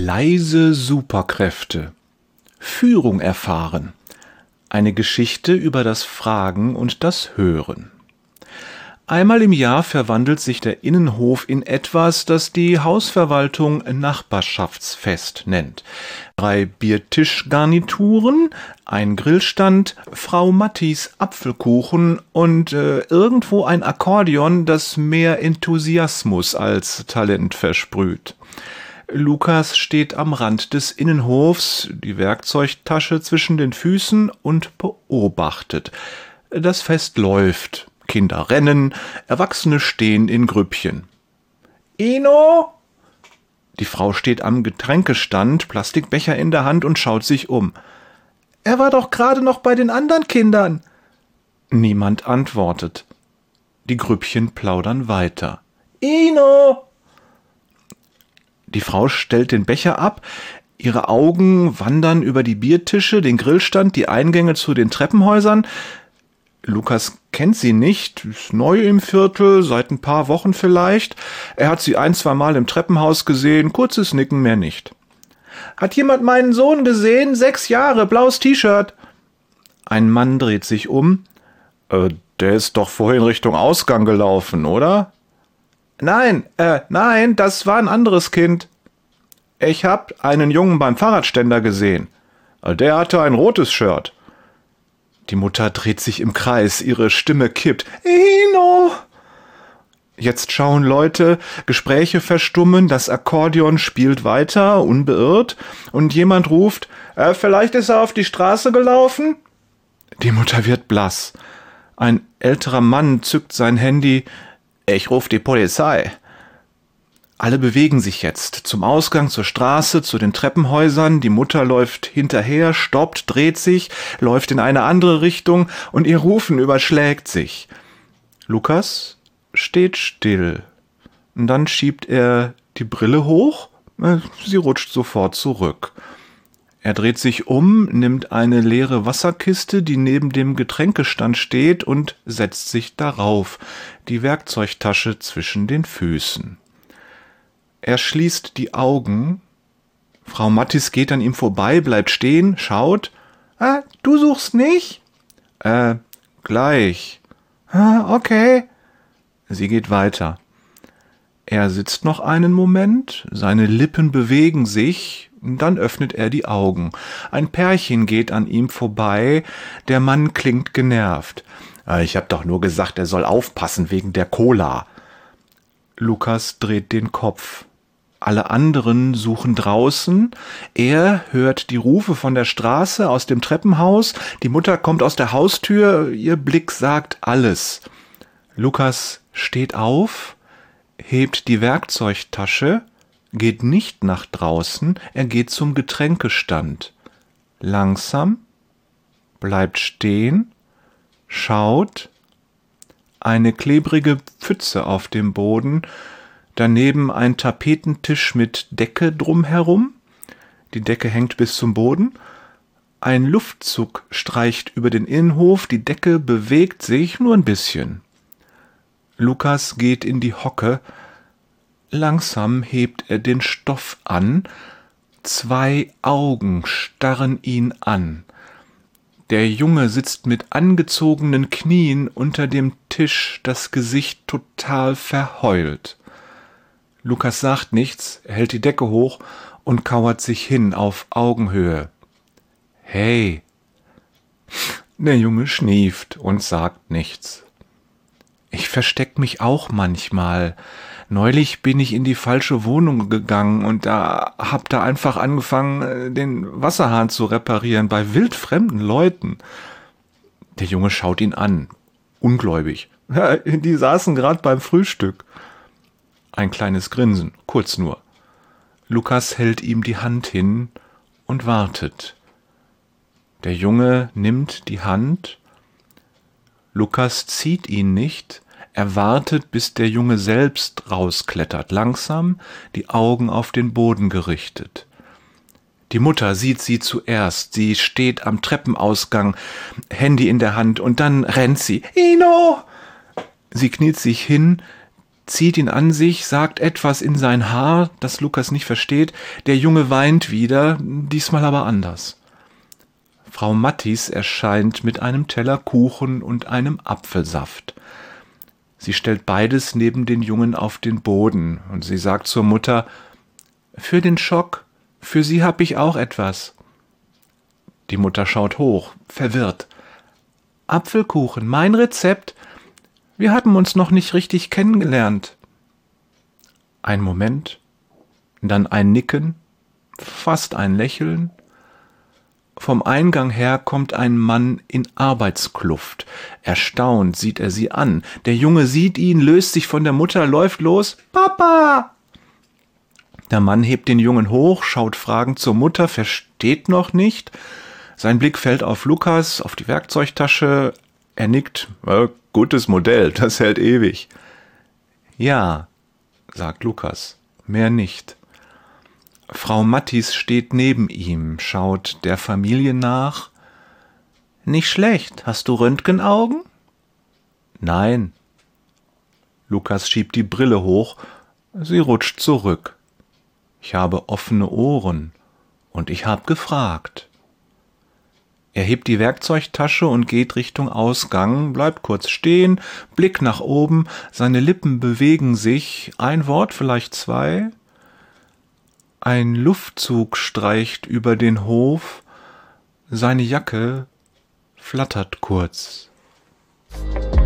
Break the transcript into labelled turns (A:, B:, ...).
A: Leise Superkräfte. Führung erfahren. Eine Geschichte über das Fragen und das Hören. Einmal im Jahr verwandelt sich der Innenhof in etwas, das die Hausverwaltung Nachbarschaftsfest nennt. 3 Biertischgarnituren, ein Grillstand, Frau Mattis Apfelkuchen und irgendwo ein Akkordeon, das mehr Enthusiasmus als Talent versprüht. Lukas steht am Rand des Innenhofs, die Werkzeugtasche zwischen den Füßen und beobachtet. Das Fest läuft. Kinder rennen, Erwachsene stehen in Grüppchen. »Ino?« Die Frau steht am Getränkestand, Plastikbecher in der Hand und schaut sich um. »Er war doch gerade noch bei den anderen Kindern.« Niemand antwortet. Die Grüppchen plaudern weiter. »Ino!« Die Frau stellt den Becher ab, ihre Augen wandern über die Biertische, den Grillstand, die Eingänge zu den Treppenhäusern. Lukas kennt sie nicht, ist neu im Viertel, seit ein paar Wochen vielleicht. Er hat sie 1-2 Mal im Treppenhaus gesehen, kurzes Nicken, mehr nicht. »Hat jemand meinen Sohn gesehen? 6 Jahre, blaues T-Shirt.« Ein Mann dreht sich um. Der ist doch vorhin Richtung Ausgang gelaufen, oder? Nein, das war ein anderes Kind. Ich hab einen Jungen beim Fahrradständer gesehen. Der hatte ein rotes Shirt. Die Mutter dreht sich im Kreis, ihre Stimme kippt. »Ino!« Jetzt schauen Leute, Gespräche verstummen, das Akkordeon spielt weiter, unbeirrt, und jemand ruft, »Vielleicht ist er auf die Straße gelaufen?« Die Mutter wird blass. Ein älterer Mann zückt sein Handy. »Ich ruf die Polizei.« Alle bewegen sich jetzt zum Ausgang, zur Straße, zu den Treppenhäusern. Die Mutter läuft hinterher, stoppt, dreht sich, läuft in eine andere Richtung und ihr Rufen überschlägt sich. Lukas steht still. Und dann schiebt er die Brille hoch. Sie rutscht sofort zurück. Er dreht sich um, nimmt eine leere Wasserkiste, die neben dem Getränkestand steht, und setzt sich darauf, die Werkzeugtasche zwischen den Füßen. Er schließt die Augen. Frau Mattis geht an ihm vorbei, bleibt stehen, schaut. Du suchst nicht? Gleich. Okay. Sie geht weiter. Er sitzt noch einen Moment, seine Lippen bewegen sich, dann öffnet er die Augen. Ein Pärchen geht an ihm vorbei, der Mann klingt genervt. Ich hab doch nur gesagt, er soll aufpassen wegen der Cola. Lukas dreht den Kopf. Alle anderen suchen draußen. Er hört die Rufe von der Straße, aus dem Treppenhaus. Die Mutter kommt aus der Haustür. Ihr Blick sagt alles. Lukas steht auf, hebt die Werkzeugtasche, geht nicht nach draußen. Er geht zum Getränkestand. Langsam, bleibt stehen, schaut. Eine klebrige Pfütze auf dem Boden, daneben ein Tapetentisch mit Decke drumherum. Die Decke hängt bis zum Boden. Ein Luftzug streicht über den Innenhof, die Decke bewegt sich nur ein bisschen. Lukas geht in die Hocke. Langsam hebt er den Stoff an. 2 Augen starren ihn an. Der Junge sitzt mit angezogenen Knien unter dem Tisch, das Gesicht total verheult. Lukas sagt nichts, er hält die Decke hoch und kauert sich hin auf Augenhöhe. »Hey!« Der Junge schnieft und sagt nichts. »Ich versteck mich auch manchmal. Neulich bin ich in die falsche Wohnung gegangen und hab da einfach angefangen, den Wasserhahn zu reparieren bei wildfremden Leuten.« Der Junge schaut ihn an, ungläubig. »Die saßen gerade beim Frühstück.« Ein kleines Grinsen, kurz nur. Lukas hält ihm die Hand hin und wartet. Der Junge nimmt die Hand. Lukas zieht ihn nicht. Er wartet, bis der Junge selbst rausklettert, langsam, die Augen auf den Boden gerichtet. Die Mutter sieht sie zuerst. Sie steht am Treppenausgang, Handy in der Hand, und dann rennt sie. »Ino!« Sie kniet sich hin. zieht ihn an sich, sagt etwas in sein Haar, das Lukas nicht versteht. Der Junge weint wieder, diesmal aber anders. Frau Mattis erscheint mit einem Teller Kuchen und einem Apfelsaft. Sie stellt beides neben den Jungen auf den Boden und sie sagt zur Mutter: »Für den Schock, für Sie hab ich auch etwas.« Die Mutter schaut hoch, verwirrt. »Apfelkuchen, mein Rezept? Wir hatten uns noch nicht richtig kennengelernt.« Ein Moment, dann ein Nicken, fast ein Lächeln. Vom Eingang her kommt ein Mann in Arbeitskluft. Erstaunt sieht er sie an. Der Junge sieht ihn, löst sich von der Mutter, läuft los. »Papa!« Der Mann hebt den Jungen hoch, schaut fragend zur Mutter, versteht noch nicht. Sein Blick fällt auf Lukas, auf die Werkzeugtasche. Er nickt. »Gutes Modell, das hält ewig.« »Ja«, sagt Lukas, mehr nicht. Frau Mattis steht neben ihm, schaut der Familie nach. »Nicht schlecht. Hast du Röntgenaugen?« »Nein.« Lukas schiebt die Brille hoch. Sie rutscht zurück. »Ich habe offene Ohren und ich habe gefragt.« Er hebt die Werkzeugtasche und geht Richtung Ausgang, bleibt kurz stehen, Blick nach oben, seine Lippen bewegen sich, ein Wort, vielleicht zwei. Ein Luftzug streicht über den Hof, seine Jacke flattert kurz.